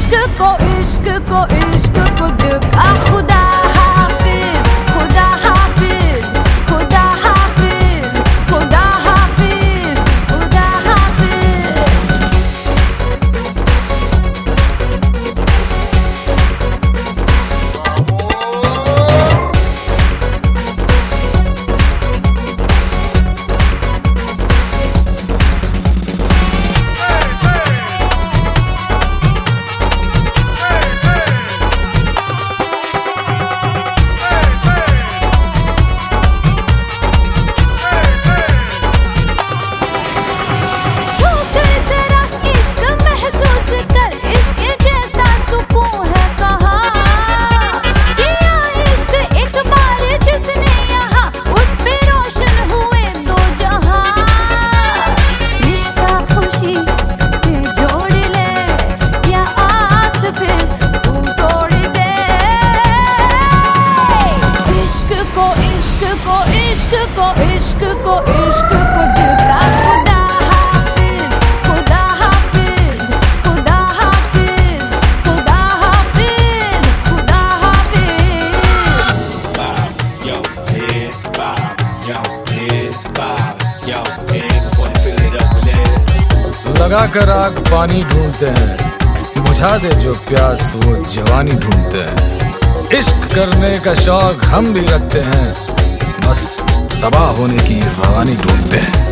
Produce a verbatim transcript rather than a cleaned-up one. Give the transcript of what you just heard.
इश्क को इश्क को इश्क को दुआ खुदा हाफिज खुदा हाफिज खुदा हाफिज खुदा हाफिज खुदा हाफिज। इश्क को इश्क को इश्क को दुआ खुदा हाफिज खुदा हाफिज खुदा हाफिज खुदा हाफिज खुदा हाफिज। Yo, head, bob, yo, head, bob, yo, head before you fill it up with lead. लगा कर आग पानी ढूंढते हैं, बुझा दे जो प्यास वो जवानी ढूंढते हैं। इश्क करने का शौक हम भी रखते हैं, बस तबाह होने की रवानी ढूंढते हैं।